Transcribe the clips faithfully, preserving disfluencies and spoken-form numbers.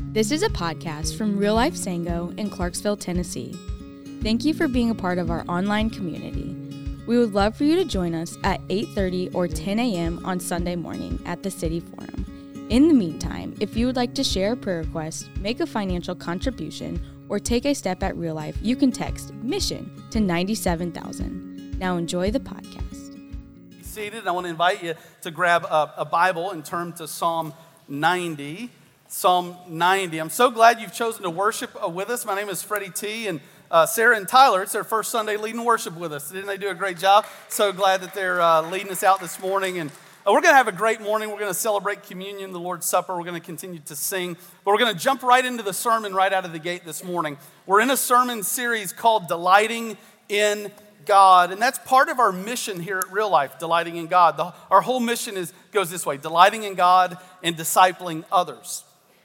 This is a podcast from Real Life Sango in Clarksville, Tennessee. Thank you for being a part of our online community. We would love for you to join us at eight thirty or ten a.m. on Sunday morning at the City Forum. In the meantime, if you would like to share a prayer request, make a financial contribution, or take a step at Real Life, you can text MISSION to ninety-seven thousand. Now enjoy the podcast. Be seated. I want to invite you to grab a, a Bible and turn to Psalm ninety. Psalm ninety. I'm so glad you've chosen to worship with us. My name is Freddie T. and uh, Sarah and Tyler. It's their first Sunday leading worship with us. Didn't they do a great job? So glad that they're uh, leading us out this morning. And uh, we're going to have a great morning. We're going to celebrate communion, the Lord's Supper. We're going to continue to sing. But we're going to jump right into the sermon right out of the gate this morning. We're in a sermon series called Delighting in God, and that's part of our mission here at Real Life, delighting in God. The, our whole mission is goes this way: delighting in God and discipling others.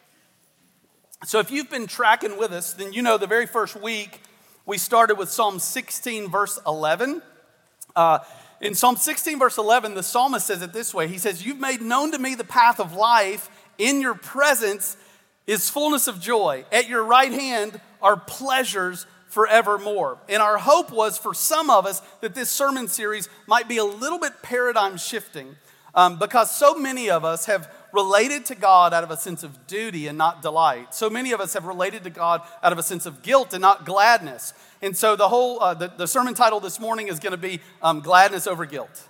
So if you've been tracking with us, then you know the very first week we started with Psalm sixteen, verse eleven. Uh, in Psalm sixteen, verse eleven, the psalmist says it this way. He says, "You've made known to me the path of life. In your presence is fullness of joy. At your right hand are pleasures forevermore." And our hope was for some of us that this sermon series might be a little bit paradigm shifting um, because so many of us have related to God out of a sense of duty and not delight. So many of us have related to God out of a sense of guilt and not gladness. And so the whole, uh, the, the sermon title this morning is going to be um, Gladness Over Guilt.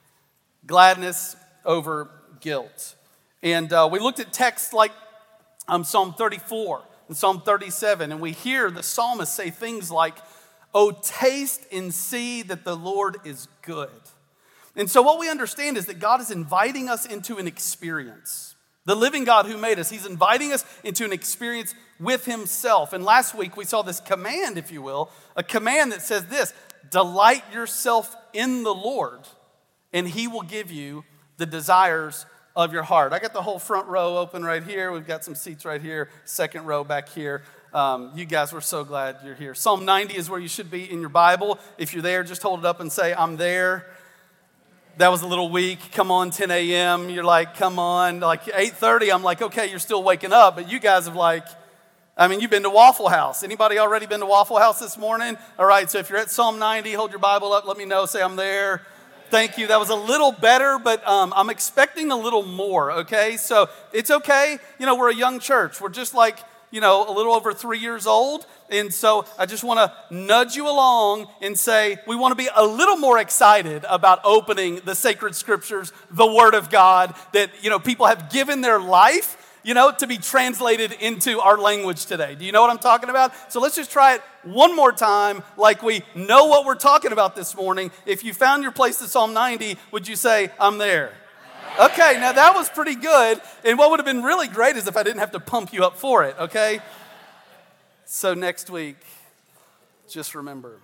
Gladness over guilt. And uh, we looked at texts like um, Psalm thirty-four and Psalm thirty-seven, and we hear the psalmist say things like, "Oh, taste and see that the Lord is good." And so what we understand is that God is inviting us into an experience. The living God who made us, he's inviting us into an experience with himself. And last week we saw this command, if you will, a command that says this: delight yourself in the Lord, and he will give you the desires of your heart. I got the whole front row open right here. We've got some seats right here, second row back here. Um, you guys, we're so glad you're here. Psalm ninety is where you should be in your Bible. If you're there, just hold it up and say, "I'm there." That was a little weak. Come on, ten a.m. You're like, come on. Like eight thirty, I'm like, okay, you're still waking up. But you guys have like, I mean, you've been to Waffle House. Anybody already been to Waffle House this morning? All right, so if you're at Psalm ninety, hold your Bible up. Let me know. Say, "I'm there." Thank you. That was a little better, but um, I'm expecting a little more, okay? So it's okay. You know, we're a young church. We're just like, you know, a little over three years old. And so I just want to nudge you along and say we want to be a little more excited about opening the sacred scriptures, the Word of God, that, you know, people have given their life, you know, to be translated into our language today. Do you know what I'm talking about? So let's just try it one more time like we know what we're talking about this morning. If you found your place to Psalm ninety, would you say, "I'm there"? Okay, now that was pretty good. And what would have been really great is if I didn't have to pump you up for it, okay? So next week, just remember.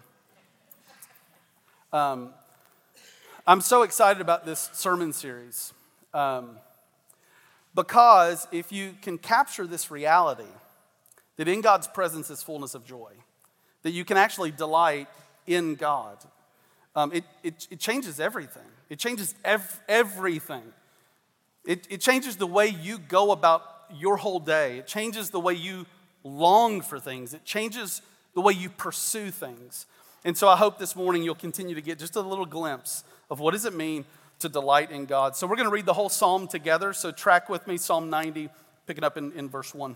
Um, I'm so excited about this sermon series um, because if you can capture this reality that in God's presence is fullness of joy, that you can actually delight in God, um, it, it, it changes everything. It changes ev- everything. It, it changes the way you go about your whole day. It changes the way you long for things. It changes the way you pursue things. And so I hope this morning you'll continue to get just a little glimpse of what does it mean to delight in God. So we're going to read the whole psalm together. So track with me, Psalm ninety, picking up in, in verse one.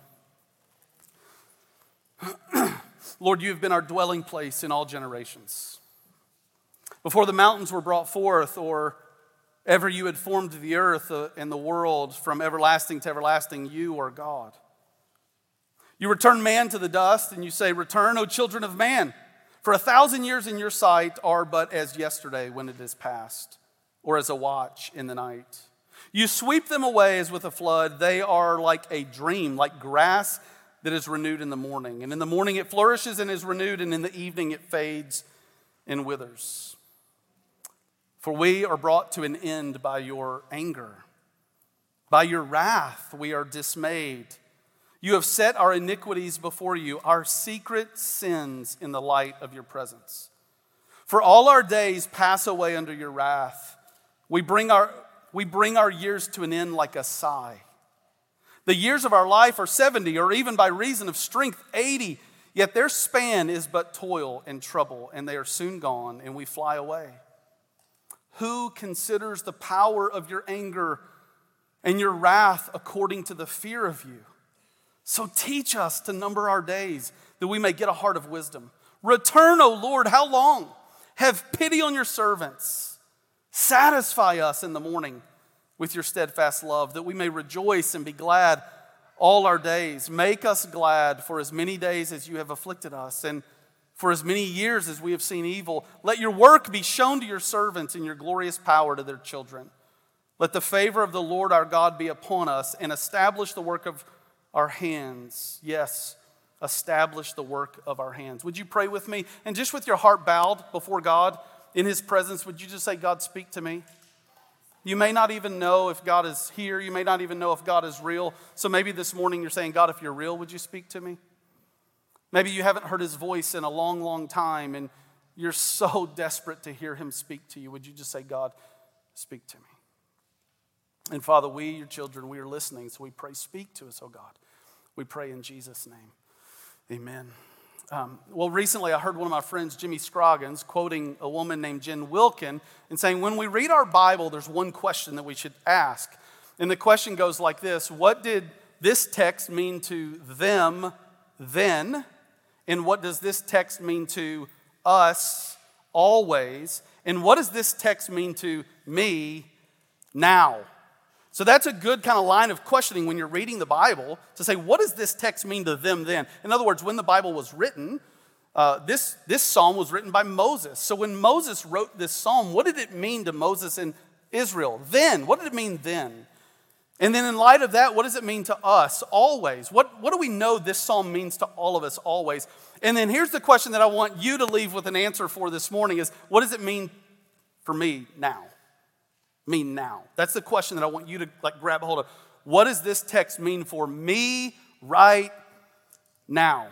"Lord, you have been our dwelling place in all generations. Before the mountains were brought forth, or ever you had formed the earth and the world, from everlasting to everlasting, you are God. You return man to the dust, and you say, 'Return, O children of man. For a thousand years in your sight are but as yesterday when it is past, or as a watch in the night. You sweep them away as with a flood. They are like a dream, like grass that is renewed in the morning. And in the morning it flourishes and is renewed, and in the evening it fades and withers. For we are brought to an end by your anger. By your wrath we are dismayed. You have set our iniquities before you, our secret sins in the light of your presence. For all our days pass away under your wrath. We bring our, we bring our years to an end like a sigh. The years of our life are seventy, or even by reason of strength, eighty. Yet their span is but toil and trouble, and they are soon gone, and we fly away. Who considers the power of your anger and your wrath according to the fear of you? So teach us to number our days, that we may get a heart of wisdom. Return, O Lord, how long? Have pity on your servants. Satisfy us in the morning with your steadfast love, that we may rejoice and be glad all our days. Make us glad for as many days as you have afflicted us, and for as many years as we have seen evil. Let your work be shown to your servants and your glorious power to their children. Let the favor of the Lord our God be upon us, and establish the work of our hands. Yes, establish the work of our hands. Would you pray with me? And just with your heart bowed before God in his presence, would you just say, God, speak to me? You may not even know if God is here. You may not even know if God is real. So maybe this morning you're saying, God, if you're real, would you speak to me? Maybe you haven't heard his voice in a long, long time, and you're so desperate to hear him speak to you. Would you just say, God, speak to me? And Father, we, your children, we are listening, so we pray, speak to us, oh God. We pray in Jesus' name. Amen. Um, well, recently I heard one of my friends, Jimmy Scroggins, quoting a woman named Jen Wilkin and saying, when we read our Bible, there's one question that we should ask. And the question goes like this: what did this text mean to them then? And what does this text mean to us always? And what does this text mean to me now? So that's a good kind of line of questioning when you're reading the Bible, to say, what does this text mean to them then? In other words, when the Bible was written, uh, this, this psalm was written by Moses. So when Moses wrote this psalm, what did it mean to Moses and Israel then? What did it mean then? And then in light of that, what does it mean to us always? What, what do we know this psalm means to all of us always? And then here's the question that I want you to leave with an answer for this morning is, what does it mean for me now? Me now. That's the question that I want you to like grab a hold of. What does this text mean for me right now?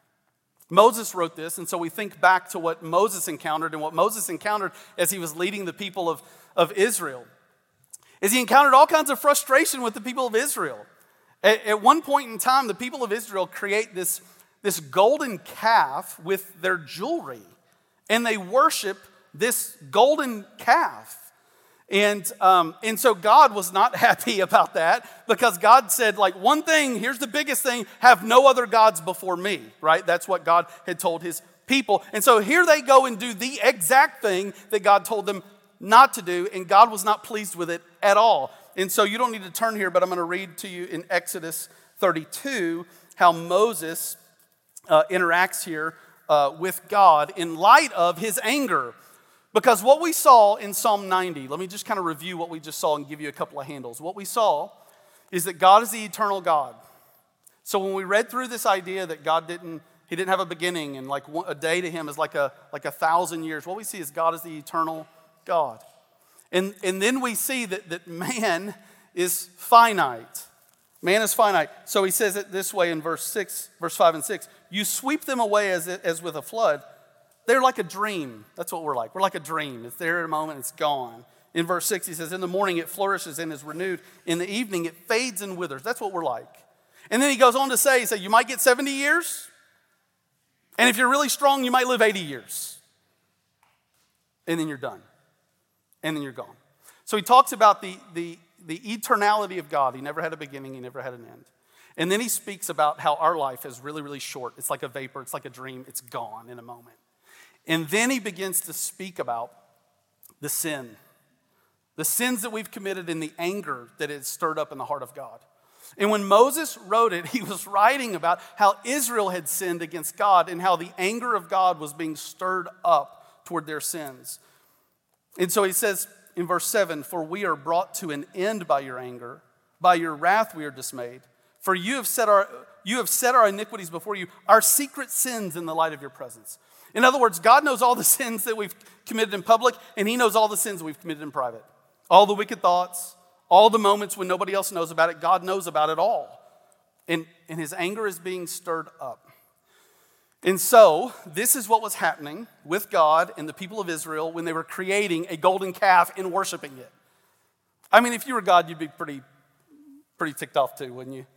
Moses wrote this, and so we think back to what Moses encountered, and what Moses encountered as he was leading the people of, of Israel is he encountered all kinds of frustration with the people of Israel. At, at one point in time, the people of Israel create this, this golden calf with their jewelry, and they worship this golden calf. And um, and so God was not happy about that, because God said, like, one thing, here's the biggest thing, have no other gods before me, right? That's what God had told his people. And so here they go and do the exact thing that God told them not to do, and God was not pleased with it at all. And so you don't need to turn here, but I'm going to read to you in Exodus thirty-two how Moses uh, interacts here uh, with God in light of his anger. Because what we saw in Psalm ninety, let me just kind of review what we just saw and give you a couple of handles. What we saw is that God is the eternal God. So when we read through this idea that God didn't, he didn't have a beginning, and like a day to him is like a, like a thousand years, what we see is God is the eternal God. And, and then we see that, that man is finite. Man is finite. So he says it this way in verse six, verse five and six. You sweep them away as, as with a flood. They're like a dream. That's what we're like. We're like a dream. It's there in a moment, it's gone. In verse six, he says, in the morning it flourishes and is renewed. In the evening it fades and withers. That's what we're like. And then he goes on to say, he said, you might get seventy years. And if you're really strong, you might live eighty years. And then you're done. And then you're gone. So he talks about the, the, the eternality of God. He never had a beginning. He never had an end. And then he speaks about how our life is really, really short. It's like a vapor. It's like a dream. It's gone in a moment. And then he begins to speak about the sin, the sins that we've committed and the anger that is stirred up in the heart of God. And when Moses wrote it, he was writing about how Israel had sinned against God and how the anger of God was being stirred up toward their sins. And so he says in verse seven, for we are brought to an end by your anger, by your wrath we are dismayed. For you have set our, you have set our iniquities before you, our secret sins in the light of your presence. In other words, God knows all the sins that we've committed in public, and he knows all the sins that we've committed in private. All the wicked thoughts, all the moments when nobody else knows about it, God knows about it all. And, and his anger is being stirred up. And so, this is what was happening with God and the people of Israel when they were creating a golden calf and worshiping it. I mean, if you were God, you'd be pretty, pretty ticked off too, wouldn't you?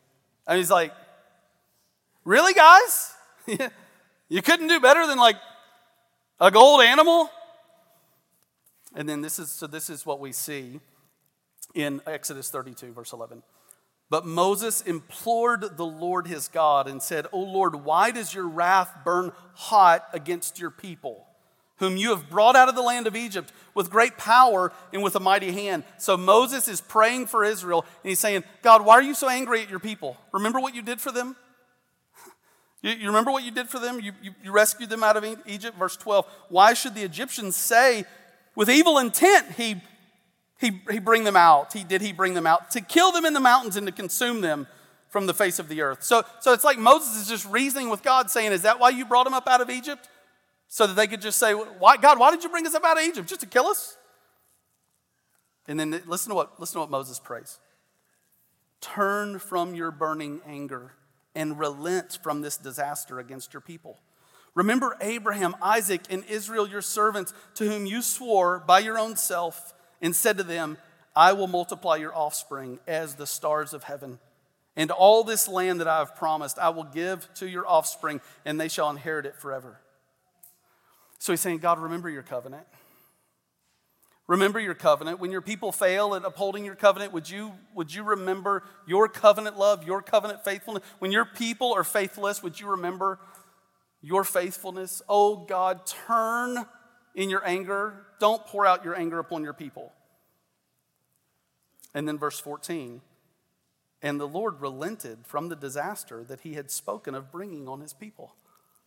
And he's like, really, guys? You couldn't do better than like a gold animal? And then this is, so this is what we see in Exodus thirty-two, verse eleven. But Moses implored the Lord his God and said, O Lord, why does your wrath burn hot against your people, whom you have brought out of the land of Egypt with great power and with a mighty hand? So Moses is praying for Israel, and he's saying, God, why are you so angry at your people? Remember what you did for them? You, you remember what you did for them? You, you, you rescued them out of Egypt. Verse twelve, why should the Egyptians say, with evil intent he He, he bring them out. He did he bring them out to kill them in the mountains and to consume them from the face of the earth. So, so it's like Moses is just reasoning with God, saying, is that why you brought them up out of Egypt? So that they could just say, why, God, why did you bring us up out of Egypt? Just to kill us? And then listen to what, listen to what Moses prays. Turn from your burning anger and relent from this disaster against your people. Remember Abraham, Isaac, and Israel, your servants, to whom you swore by your own self, and said to them, I will multiply your offspring as the stars of heaven. And all this land that I have promised, I will give to your offspring, and they shall inherit it forever. So he's saying, God, remember your covenant. Remember your covenant. When your people fail at upholding your covenant, would you, would you remember your covenant love, your covenant faithfulness? When your people are faithless, would you remember your faithfulness? Oh God, turn in your anger. Don't pour out your anger upon your people. And then verse fourteen, and the Lord relented from the disaster that he had spoken of bringing on his people.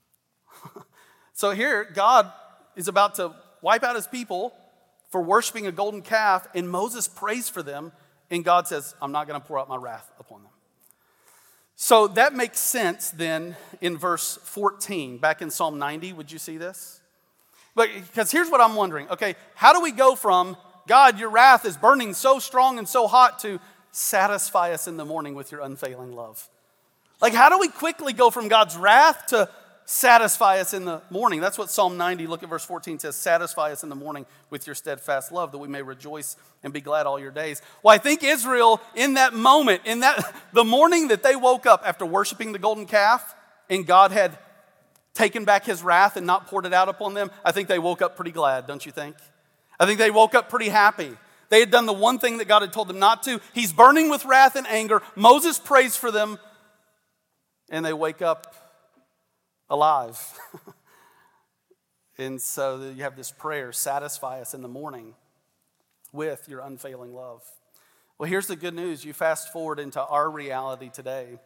So here, God is about to wipe out his people for worshiping a golden calf, and Moses prays for them, and God says, I'm not going to pour out my wrath upon them. So that makes sense then in verse fourteen, back in Psalm ninety. Would you see this? But because here's what I'm wondering. Okay, how do we go from, God, your wrath is burning so strong and so hot, to satisfy us in the morning with your unfailing love? Like, how do we quickly go from God's wrath to satisfy us in the morning? That's what Psalm ninety, look at verse fourteen, says, satisfy us in the morning with your steadfast love, that we may rejoice and be glad all your days. Well, I think Israel, in that moment, in that the morning that they woke up after worshiping the golden calf, and God had taken back his wrath and not poured it out upon them, I think they woke up pretty glad, don't you think? I think they woke up pretty happy. They had done the one thing that God had told them not to. He's burning with wrath and anger. Moses prays for them, and they wake up alive. And so you have this prayer, satisfy us in the morning with your unfailing love. Well, here's the good news. You fast forward into our reality today.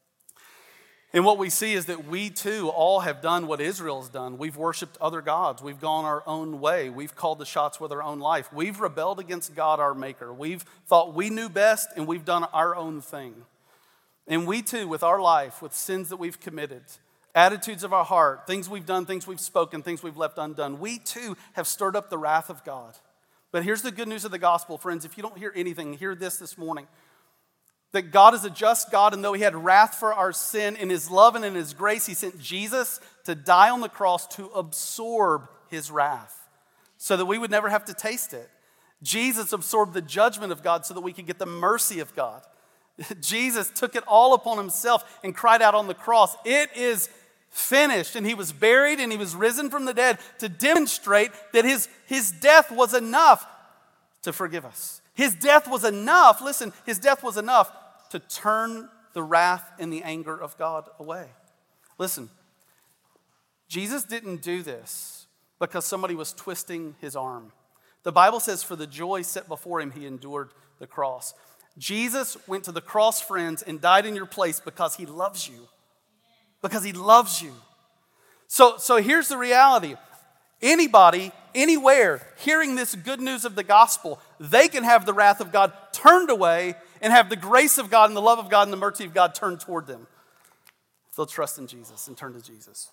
And what we see is that we too all have done what Israel's done. We've worshiped other gods. We've gone our own way. We've called the shots with our own life. We've rebelled against God, our maker. We've thought we knew best, and we've done our own thing. And we too, with our life, with sins that we've committed, attitudes of our heart, things we've done, things we've spoken, things we've left undone, we too have stirred up the wrath of God. But here's the good news of the gospel, friends. If you don't hear anything, hear this this morning. That God is a just God, and though he had wrath for our sin, in his love and in his grace, he sent Jesus to die on the cross to absorb his wrath so that we would never have to taste it. Jesus absorbed the judgment of God so that we could get the mercy of God. Jesus took it all upon himself and cried out on the cross, it is finished. And he was buried and he was risen from the dead to demonstrate that his, his death was enough to forgive us. His death was enough, listen, his death was enough to turn the wrath and the anger of God away. Listen, Jesus didn't do this because somebody was twisting his arm. The Bible says for the joy set before him, he endured the cross. Jesus went to the cross, friends, and died in your place because he loves you. Because he loves you. So, so here's the reality. Anybody, anywhere, hearing this good news of the gospel, they can have the wrath of God turned away and have the grace of God and the love of God and the mercy of God turned toward them. If they'll trust in Jesus and turn to Jesus.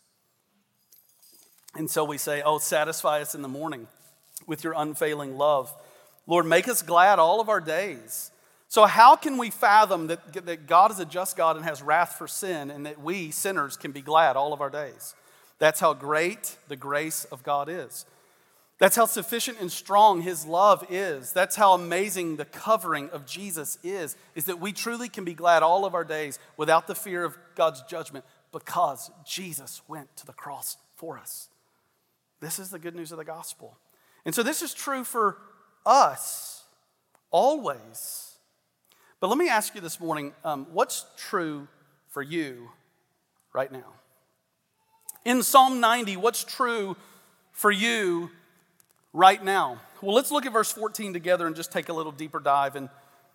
And so we say, oh, satisfy us in the morning with your unfailing love. Lord, make us glad all of our days. So how can we fathom that, that God is a just God and has wrath for sin, and that we, sinners, can be glad all of our days? That's how great the grace of God is. That's how sufficient and strong his love is. That's how amazing the covering of Jesus is, is that we truly can be glad all of our days without the fear of God's judgment because Jesus went to the cross for us. This is the good news of the gospel. And so this is true for us always. But let me ask you this morning, um, what's true for you right now? In Psalm ninety, what's true for you right now? Well, let's look at verse fourteen together and just take a little deeper dive. And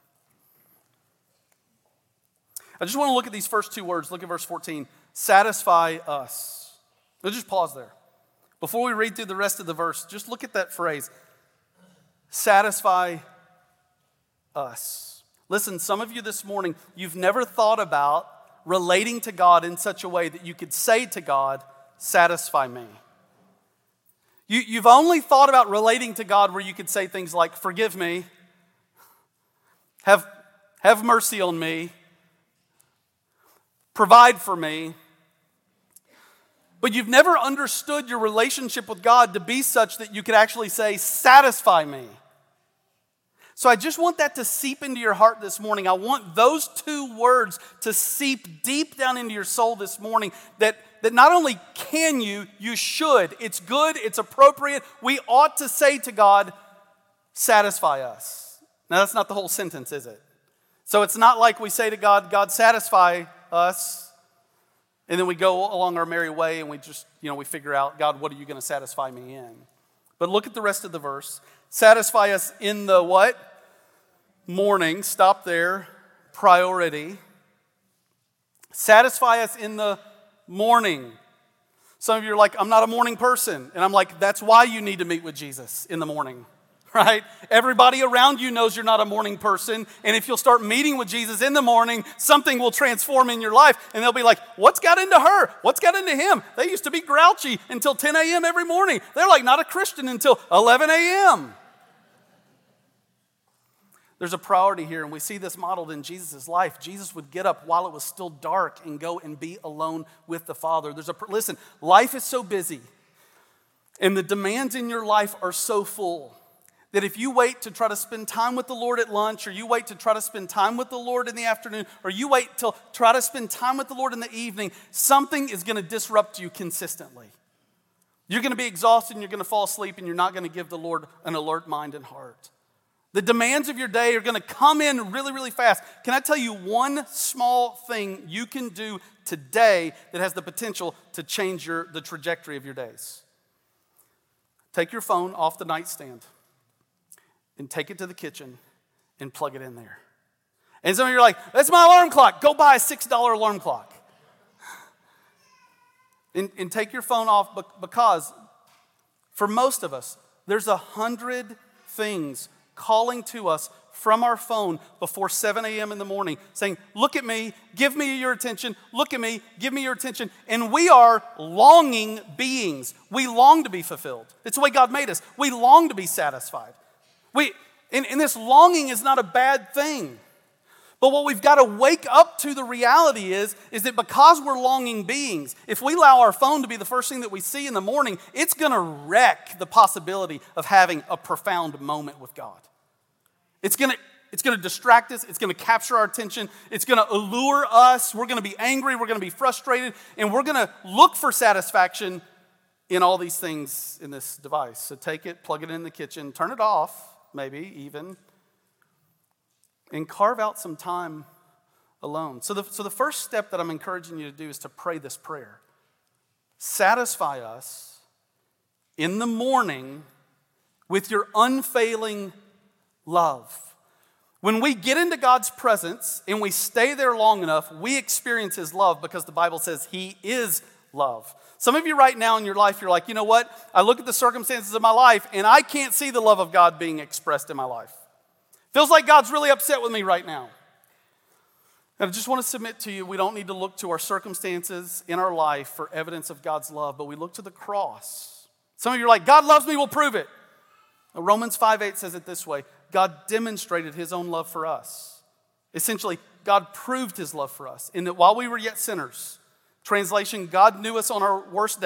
I just want to look at these first two words. Look at verse fourteen. Satisfy us. Let's just pause there. Before we read through the rest of the verse, just look at that phrase. Satisfy us. Listen, some of you this morning, you've never thought about relating to God in such a way that you could say to God, satisfy me. You, you've only thought about relating to God where you could say things like, forgive me, have, have mercy on me, provide for me. But you've never understood your relationship with God to be such that you could actually say, satisfy me. So I just want that to seep into your heart this morning. I want those two words to seep deep down into your soul this morning, that, that not only can you, you should. It's good, it's appropriate. We ought to say to God, satisfy us. Now that's not the whole sentence, is it? So it's not like we say to God, God, satisfy us, and then we go along our merry way and we just, you know, we figure out, God, what are you going to satisfy me in? But look at the rest of the verse. Satisfy us in the what? Morning. Stop there. Priority. Satisfy us in the morning. Some of you are like, I'm not a morning person. And I'm like, that's why you need to meet with Jesus in the morning. Right? Everybody around you knows you're not a morning person. And if you'll start meeting with Jesus in the morning, something will transform in your life. And they'll be like, what's got into her? What's got into him? They used to be grouchy until ten a.m. every morning. They're like not a Christian until eleven a.m. There's a priority here, and we see this modeled in Jesus' life. Jesus would get up while it was still dark and go and be alone with the Father. There's a listen, life is so busy, and the demands in your life are so full that if you wait to try to spend time with the Lord at lunch, or you wait to try to spend time with the Lord in the afternoon, or you wait till try to spend time with the Lord in the evening, something is going to disrupt you consistently. You're going to be exhausted and you're going to fall asleep and you're not going to give the Lord an alert mind and heart. The demands of your day are going to come in really, really fast. Can I tell you one small thing you can do today that has the potential to change your, the trajectory of your days? Take your phone off the nightstand and take it to the kitchen and plug it in there. And some of you are like, that's my alarm clock. Go buy a six dollar alarm clock. and, and take your phone off because for most of us, there's a hundred things calling to us from our phone before seven a.m. in the morning saying, look at me, give me your attention, look at me, give me your attention. And we are longing beings. We long to be fulfilled. It's the way God made us. We long to be satisfied. We, and, and this longing is not a bad thing. But what we've got to wake up to the reality is, is that because we're longing beings, if we allow our phone to be the first thing that we see in the morning, it's going to wreck the possibility of having a profound moment with God. It's going to, it's going to distract us. It's going to capture our attention. It's going to allure us. We're going to be angry. We're going to be frustrated. And we're going to look for satisfaction in all these things in this device. So take it, plug it in the kitchen, turn it off, maybe even, and carve out some time alone. So the, so the first step that I'm encouraging you to do is to pray this prayer. Satisfy us in the morning with your unfailing love. When we get into God's presence and we stay there long enough, we experience his love because the Bible says he is love. Some of you right now in your life, you're like, you know what? I look at the circumstances of my life and I can't see the love of God being expressed in my life. Feels like God's really upset with me right now. And I just want to submit to you, we don't need to look to our circumstances in our life for evidence of God's love, but we look to the cross. Some of you are like, God loves me, we'll prove it. Romans five eight says it this way, God demonstrated his own love for us. Essentially, God proved his love for us in that while we were yet sinners, translation, God knew us on our worst day,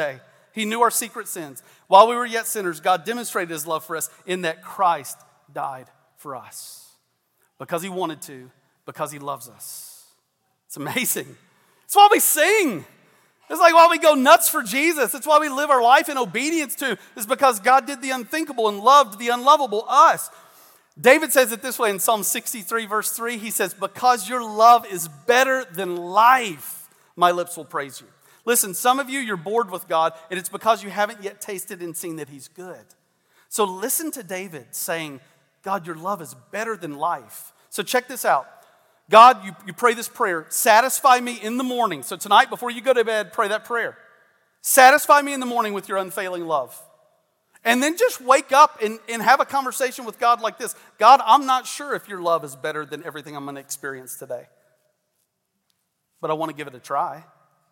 He knew our secret sins. While we were yet sinners, God demonstrated his love for us in that Christ died for us. Because he wanted to, because he loves us. It's amazing. It's why we sing. It's like why we go nuts for Jesus. It's why we live our life in obedience to. It's because God did the unthinkable and loved the unlovable, us. David says it this way in Psalm sixty-three, verse three. He says, because your love is better than life, my lips will praise you. Listen, some of you, you're bored with God, and it's because you haven't yet tasted and seen that he's good. So listen to David saying, God, your love is better than life. So check this out. God, you, you pray this prayer, satisfy me in the morning. So tonight, before you go to bed, pray that prayer. Satisfy me in the morning with your unfailing love. And then just wake up and, and have a conversation with God like this. God, I'm not sure if your love is better than everything I'm going to experience today. But I want to give it a try.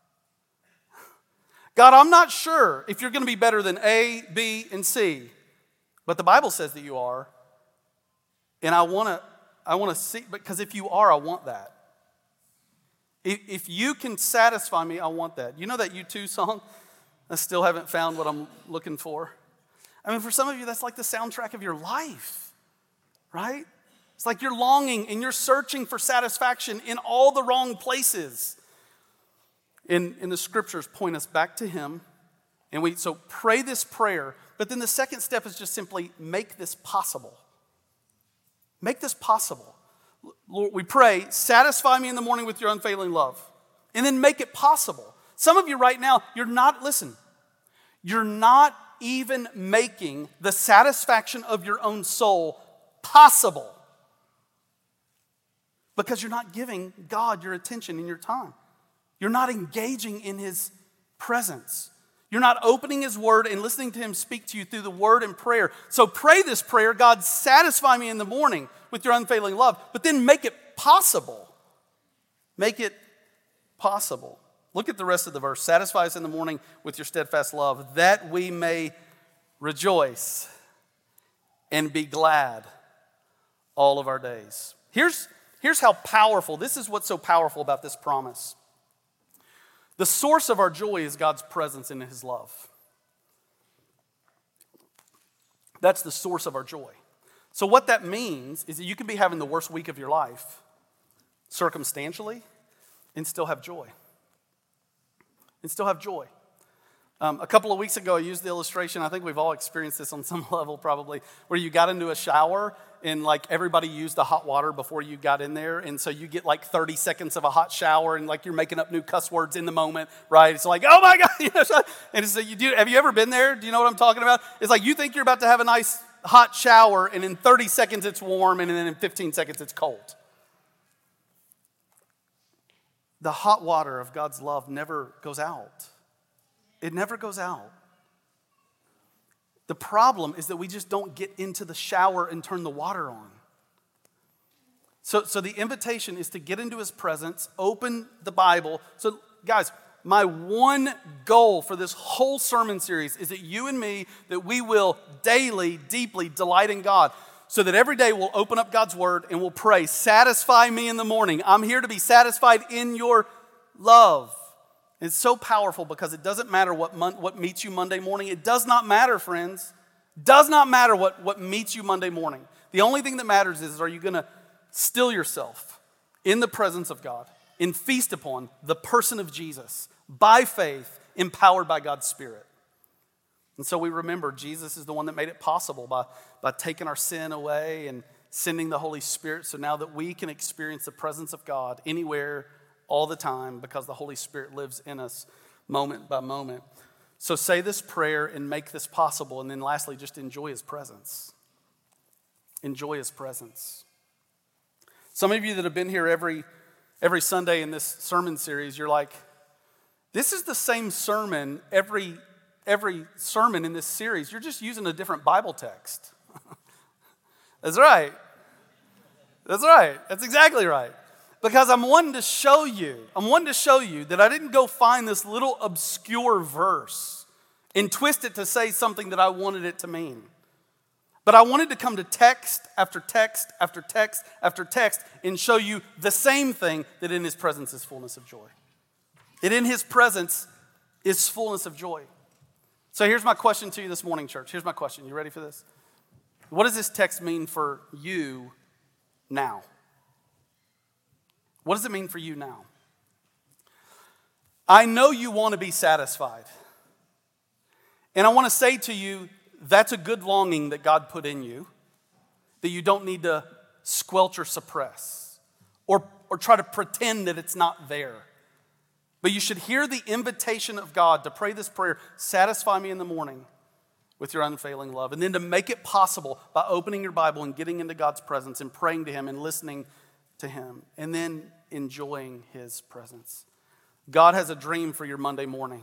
God, I'm not sure if you're going to be better than A, B, and C. But the Bible says that you are. And I want to I want to see, because if you are, I want that. If, if you can satisfy me, I want that. You know that U two song? I still haven't found what I'm looking for. I mean, for some of you, that's like the soundtrack of your life, right? It's like you're longing and you're searching for satisfaction in all the wrong places. In, in the scriptures point us back to him. And we so pray this prayer. But then the second step is just simply make this possible. Make this possible. Lord, we pray, satisfy me in the morning with your unfailing love. And then make it possible. Some of you right now, you're not, listen, you're not even making the satisfaction of your own soul possible. Because you're not giving God your attention and your time. You're not engaging in his presence. You're not opening his word and listening to him speak to you through the word and prayer. So pray this prayer, God, satisfy me in the morning with your unfailing love, but then make it possible. Make it possible. Look at the rest of the verse. Satisfy us in the morning with your steadfast love, that we may rejoice and be glad all of our days. Here's, here's how powerful, this is what's so powerful about this promise. The source of our joy is God's presence in his love. That's the source of our joy. So what that means is that you can be having the worst week of your life circumstantially and still have joy. And still have joy. Um, a couple of weeks ago, I used the illustration, I think we've all experienced this on some level probably, where you got into a shower and like everybody used the hot water before you got in there. And so you get like thirty seconds of a hot shower and like you're making up new cuss words in the moment, right? It's like, oh my God. You know, and it's like, you do, have you ever been there? Do you know what I'm talking about? It's like you think you're about to have a nice hot shower and in thirty seconds it's warm and then in fifteen seconds it's cold. The hot water of God's love never goes out. It never goes out. The problem is that we just don't get into the shower and turn the water on. So, so the invitation is to get into his presence, open the Bible. So guys, my one goal for this whole sermon series is that you and me, that we will daily, deeply delight in God. So that every day we'll open up God's word and we'll pray, satisfy me in the morning. I'm here to be satisfied in your love. It's so powerful because it doesn't matter what mon- what meets you Monday morning. It does not matter, friends. Does not matter what, what meets you Monday morning. The only thing that matters is, are you going to still yourself in the presence of God and feast upon the person of Jesus by faith, empowered by God's Spirit? And so we remember Jesus is the one that made it possible by, by taking our sin away and sending the Holy Spirit. So now that we can experience the presence of God anywhere, all the time, because the Holy Spirit lives in us moment by moment. So say this prayer and make this possible. And then lastly, just enjoy his presence. Enjoy his presence. Some of you that have been here every, every Sunday in this sermon series, you're like, this is the same sermon every, every sermon in this series. You're just using a different Bible text. That's right. That's right. That's exactly right. Because I'm wanting to show you, I'm wanting to show you that I didn't go find this little obscure verse and twist it to say something that I wanted it to mean. But I wanted to come to text after text after text after text and show you the same thing, that in his presence is fullness of joy. That in his presence is fullness of joy. So here's my question to you this morning, church. Here's my question. You ready for this? What does this text mean for you now? What does it mean for you now? I know you want to be satisfied. And I want to say to you, that's a good longing that God put in you, that you don't need to squelch or suppress or, or try to pretend that it's not there. But you should hear the invitation of God to pray this prayer, satisfy me in the morning with your unfailing love. And then to make it possible by opening your Bible and getting into God's presence and praying to Him and listening to Him. And then enjoying His presence. God has a dream for your Monday morning.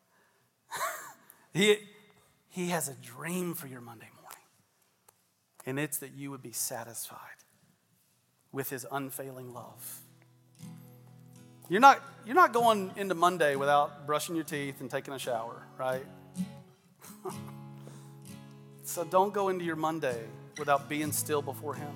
he, he has a dream for your Monday morning. And it's that you would be satisfied with His unfailing love. You're not, you're not going into Monday without brushing your teeth and taking a shower, right? So don't go into your Monday without being still before Him.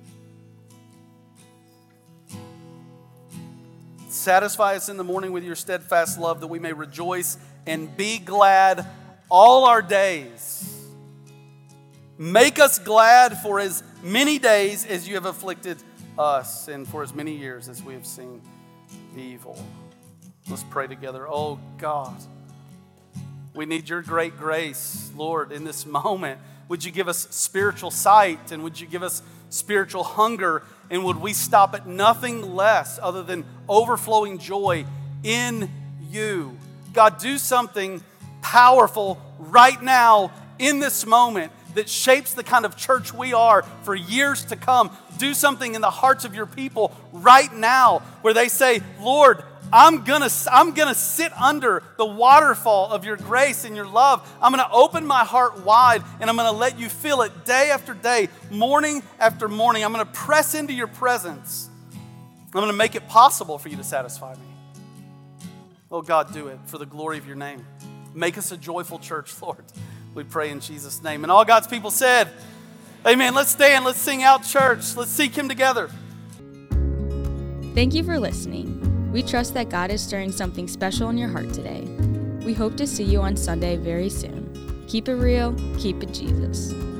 Satisfy us in the morning with your steadfast love, that we may rejoice and be glad all our days. Make us glad for as many days as you have afflicted us, and for as many years as we have seen evil. Let's pray together. Oh God, we need your great grace, Lord, in this moment. Would you give us spiritual sight, and would you give us spiritual hunger, and would we stop at nothing less other than overflowing joy in you? God, do something powerful right now in this moment that shapes the kind of church we are for years to come. Do something in the hearts of your people right now where they say, Lord, I'm gonna, I'm gonna sit under the waterfall of your grace and your love. I'm gonna open my heart wide and I'm gonna let you feel it day after day, morning after morning. I'm gonna press into your presence. I'm gonna make it possible for you to satisfy me. Oh God, do it for the glory of your name. Make us a joyful church, Lord. We pray in Jesus' name. And all God's people said, amen. Let's stand. Let's sing out, church. Let's seek Him together. Thank you for listening. We trust that God is stirring something special in your heart today. We hope to see you on Sunday very soon. Keep it real. Keep it Jesus.